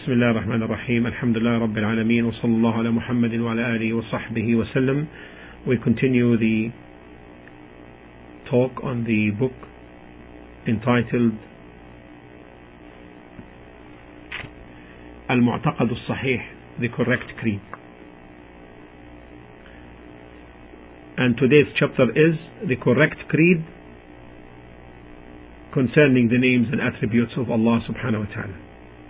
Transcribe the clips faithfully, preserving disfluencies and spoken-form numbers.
بسم الله الرحمن الرحيم الحمد لله رب العالمين وصلى الله على محمد وعلى آله وصحبه وسلم. We continue the talk on the book entitled Al-Mu'taqad al-Sahih, the correct creed. And today's chapter is the correct creed concerning the names and attributes of Allah subhanahu wa ta'ala.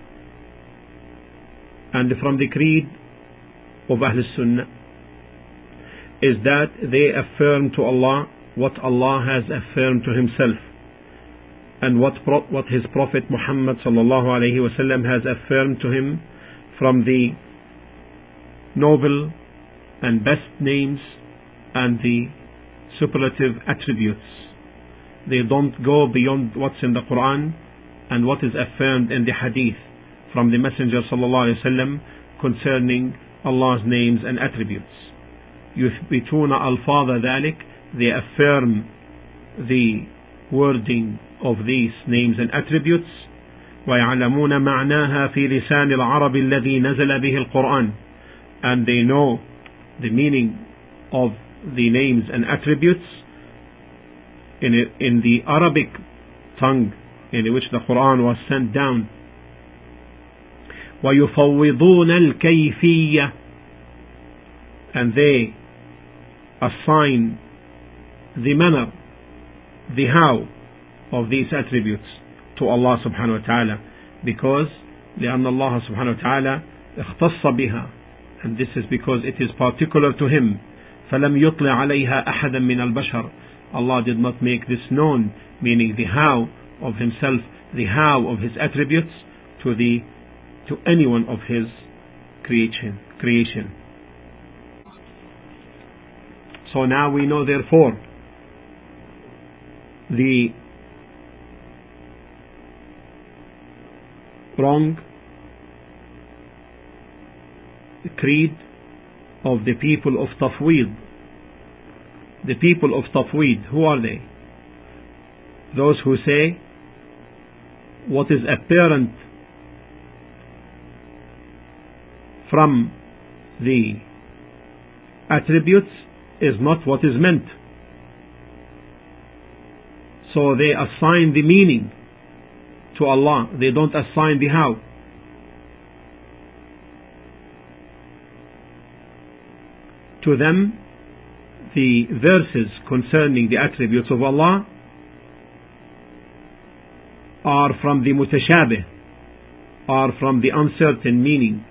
And from the creed of Ahl Sunnah is that they affirm to Allah what Allah has affirmed to Himself, and what pro- what His Prophet Muhammad sallallahu alayhi wa sallam has affirmed to Him from the noble and best names and the superlative attributes. They don't go beyond what's in the Quran and what is affirmed in the Hadith from the Messenger sallallahu alayhi wa sallam concerning Allah's names and attributes. يثبتون ألفاظ ذلك, they affirm the wording of these names and attributes. ويعلمون معناها في لسان العرب الذي نزل به القرآن, and they know the meaning of the names and attributes in, in the Arabic tongue in which the Quran was sent down. ويفوضون الكيفية, and they assign the manner, the how of these attributes to Allah subhanahu wa ta'ala, because لأن الله سبحانه وتعالى اختص بها, and this is because it is particular to Him. فلم يطلع عليها أحدا من البشر, Allah did not make this known, meaning the how of Himself, the how of His attributes to the to any one of His creation creation. So now we know therefore the wrong creed of the people of Tafweed. The people of Tafweed, who are they? Those who say what is apparent from the attributes is not what is meant. So they assign the meaning to Allah, they don't assign the how. To them, the verses concerning the attributes of Allah are from the mutashabih, are from the uncertain meaning.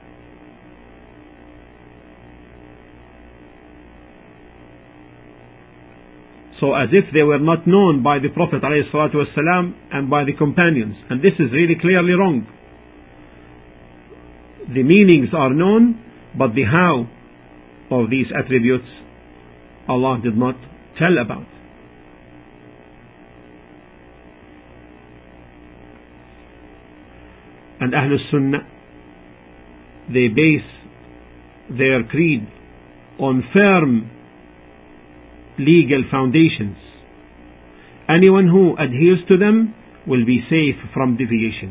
So as if they were not known by the Prophet ﷺ and by the companions. And this is really clearly wrong. The meanings are known, but the how of these attributes Allah did not tell about. And Ahl Sunnah, they base their creed on firm legal foundations. Anyone who adheres to them will be safe from deviation.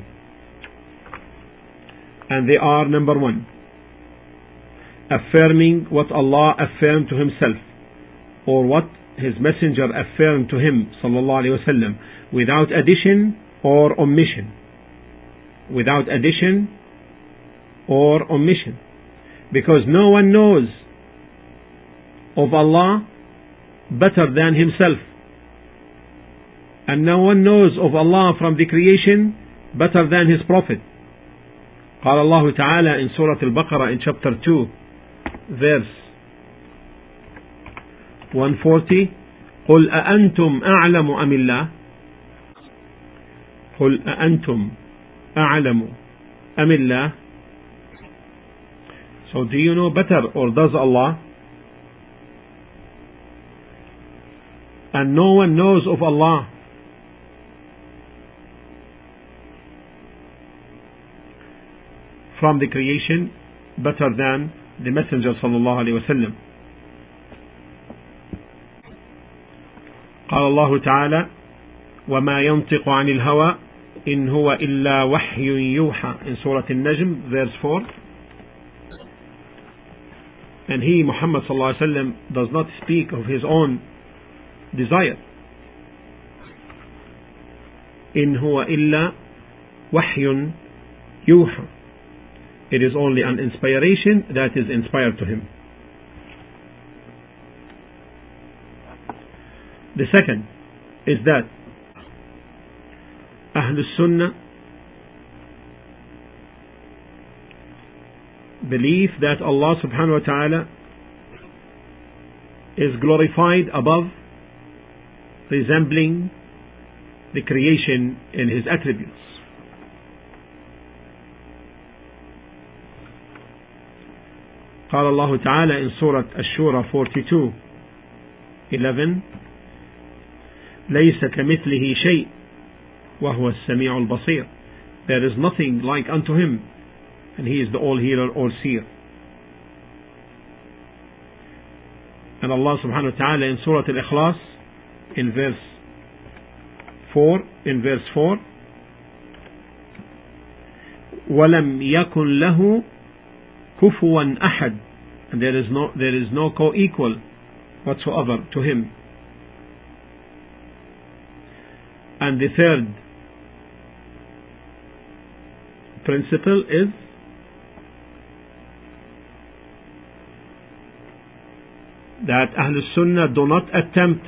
And they are: number one, affirming what Allah affirmed to Himself, or what His Messenger affirmed to Him sallallahu alaihi wasallam, without addition or omission. Without addition or omission. Because no one knows of Allah better than Himself, and no one knows of Allah from the creation better than His Prophet. قال الله تعالى in Surah Al-Baqarah in chapter two verse one forty, قل أأنتم أعلم أم الله قل أأنتم أعلم أم الله. So do you know better, or does Allah? And no one knows of Allah from the creation better than the Messenger sallallahu alaihi wasallam. قال الله تعالى وما ينطق عن الهوى إن هو إلا وحي يوحى in Surah An-Najm verse four. And he, Muhammad sallallahu alaihi wasallam, does not speak of his own desire. إن هو إلا وحي يوحى. It is only an inspiration that is inspired to him. The second is that Ahlul Sunnah believe that Allah subhanahu wa ta'ala is glorified above resembling the creation in His attributes. قال الله تعالى in Surah Ash-Shura forty-two eleven ليس كمثله شيء وهو السميع البصير. There is nothing like unto Him, and He is the all-hearer, all-seer. And Allah subhanahu wa ta'ala in Surah Al-Ikhlas in verse four in verse four وَلَمْ يَكُنْ لَهُ كُفُوًا أَحَدٌ, and there is no there is no co-equal whatsoever to Him. And the third principle is that Ahlul Sunnah do not attempt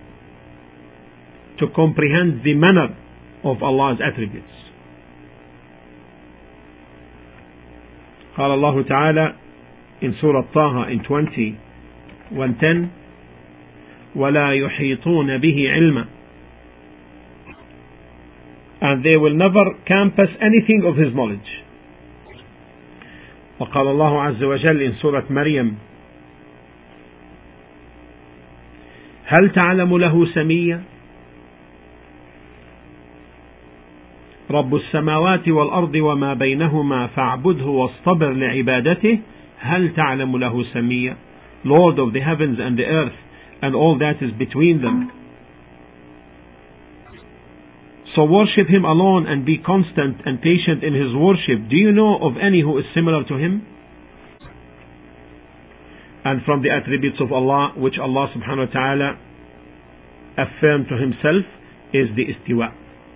to comprehend the manner of Allah's attributes. قال الله تعالى in Surah Taha in twenty one ten ولا يحيطون به علما, and they will never compass anything of His knowledge. وقال الله عز وجل in Surah Maryam هل تعلم له سميا رب السماوات والأرض وما بينهما فاعبده واصطبر لعبادته هل تعلم له سميا, Lord of the heavens and the earth and all that is between them. So worship Him alone and be constant and patient in His worship. Do you know of any who is similar to Him? And from the attributes of Allah which Allah subhanahu wa ta'ala affirmed to Himself is the istiwa.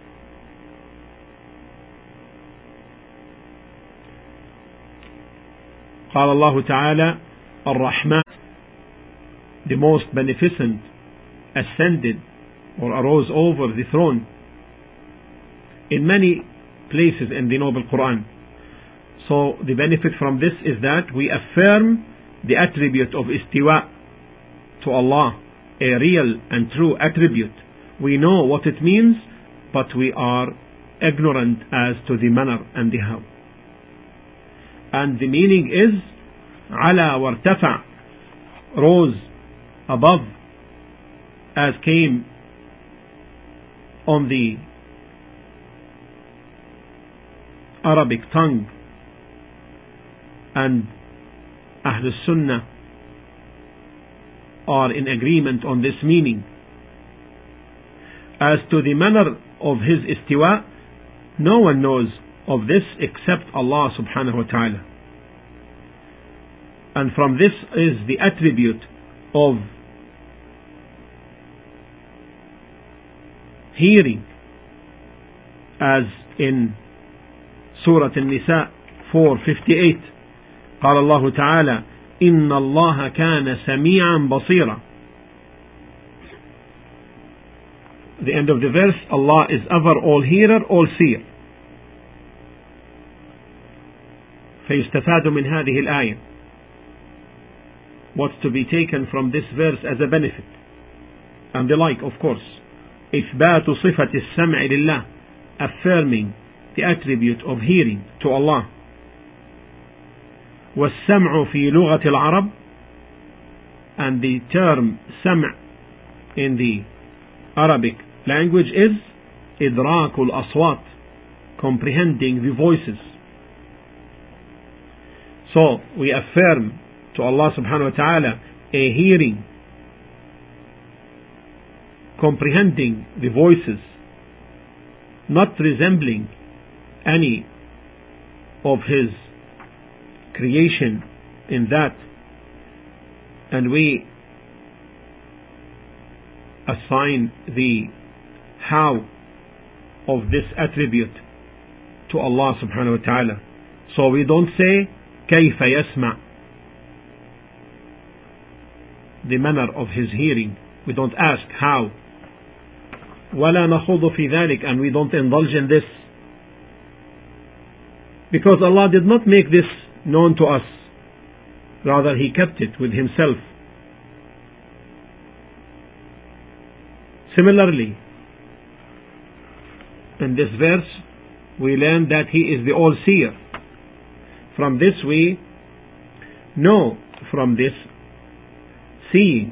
قال الله تعالى الرحمن, the most beneficent, ascended or arose over the throne in many places in the Noble Quran. So the benefit from this is that we affirm the attribute of istiwa to Allah, a real and true attribute. We know what it means, but we are ignorant as to the manner and the how. And the meaning is ala wartafa, rose above, as came on the Arabic tongue, and Ahlul Sunnah are in agreement on this meaning. As to the manner of His istiwa, no one knows of this except Allah subhanahu wa ta'ala. And from this is the attribute of hearing, as in Surah An-Nisa four fifty-eight قال الله تعالى إن الله كان سميعا بصيرا. The end of the verse, Allah is ever all hearer, all seer. فيستفاد من هذه الآية, what's to be taken from this verse as a benefit and the like, of course, إثبات صفة السمع لله, affirming the attribute of hearing to Allah. والسمع في لغة العرب, and the term سمع in the Arabic language is إدراك الأصوات, comprehending the voices. So we affirm to Allah subhanahu wa ta'ala a hearing, comprehending the voices, not resembling any of His creation in that, and we assign the how of this attribute to Allah subhanahu wa ta'ala. So we don't say كيف يسمع, the manner of His hearing. We don't ask how. ولا نخوض في ذلك, and we don't indulge in this, because Allah did not make this known to us. Rather, He kept it with Himself. Similarly, in this verse we learn that He is the all-seer. From this we know, from this seeing.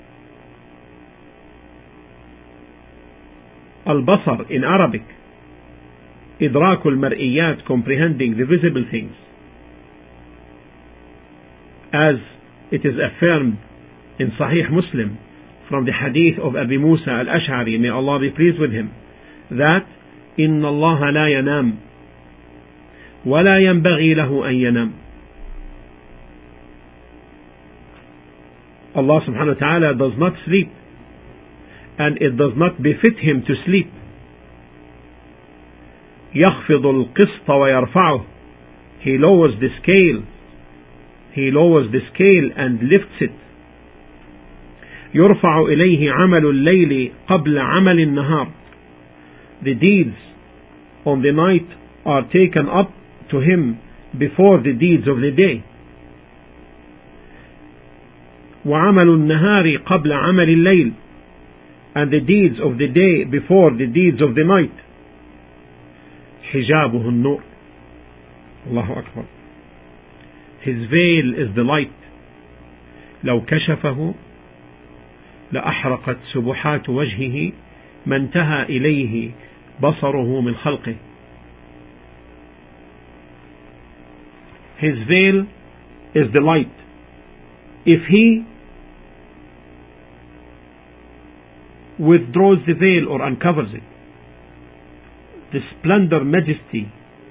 Al-Basar in Arabic, إدراك المرئيات, comprehending the visible things, as it is affirmed in Sahih Muslim from the hadith of Abi Musa al-Ash'ari, may Allah be pleased with him, that إن الله لا ينام ولا ينبغي له أن ينام. Allah subhanahu wa ta'ala does not sleep, and it does not befit Him to sleep. يخفض القسط ويرفعه, He lowers the scale, He lowers the scale and lifts it. يرفع إليه عمل الليل قبل عمل النهار, the deeds on the night are taken up to Him before the deeds of the day. وعمل النهار قبل عمل الليل, and the deeds of the day before the deeds of the night. حجابه النور, Allahu Akbar. His veil is the light. لو كشفه لأحرقت سبحات وجهه ما انتهى إليه بصره من خلقه. His veil is the light. If He withdraws the veil or uncovers it, the splendor, majesty,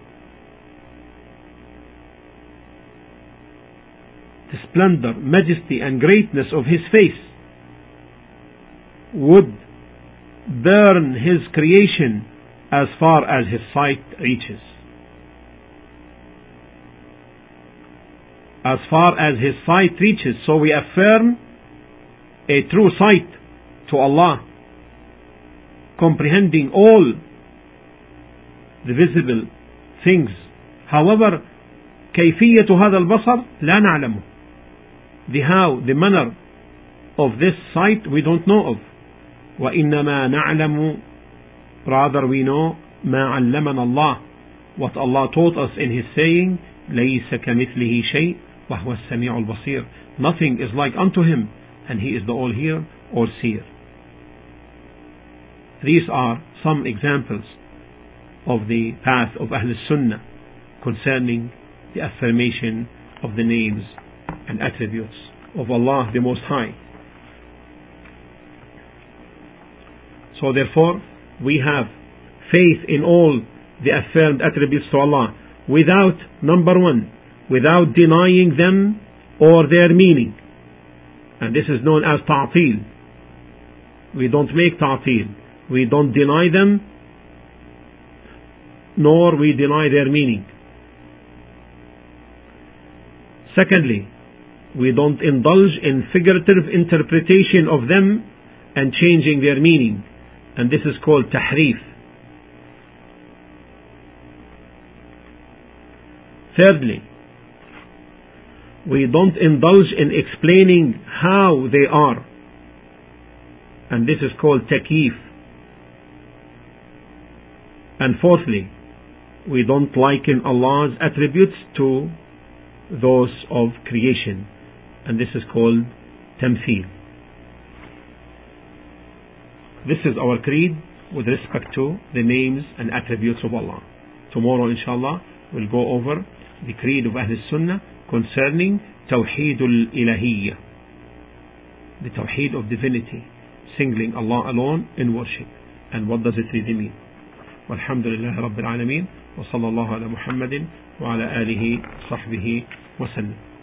the splendor, majesty and greatness of His face would burn His creation as far as His sight reaches. As far as His sight reaches. So we affirm a true sight to Allah, comprehending all the visible things. However, كيفية هذا البصر لا نعلمه. The how, the manner of this sight we don't know of. وإنما نعلم, rather we know, ما علمنا الله, what Allah taught us in His saying, ليس كمثله شيء وهو السميع البصير. Nothing is like unto Him, and He is the all-hearer, all-seer. These are some examples of the path of Ahl Sunnah concerning the affirmation of the names and attributes of Allah the Most High. So therefore, we have faith in all the affirmed attributes to Allah without, number one, without denying them or their meaning. And this is known as ta'til. We don't make ta'til. We don't deny them, nor we deny their meaning. Secondly, we don't indulge in figurative interpretation of them and changing their meaning, and this is called tahrif. Thirdly, we don't indulge in explaining how they are, and this is called takyif. And fourthly, we don't liken Allah's attributes to those of creation, and this is called tamthil. This is our creed with respect to the names and attributes of Allah. Tomorrow, inshallah, we'll go over the creed of Ahl Sunnah concerning Tawheedul Ilahiyyah, the Tawheed of divinity, singling Allah alone in worship. And what does it really mean? والحمد لله رب العالمين، وصلى الله على محمد وعلى آله وصحبه وسلم.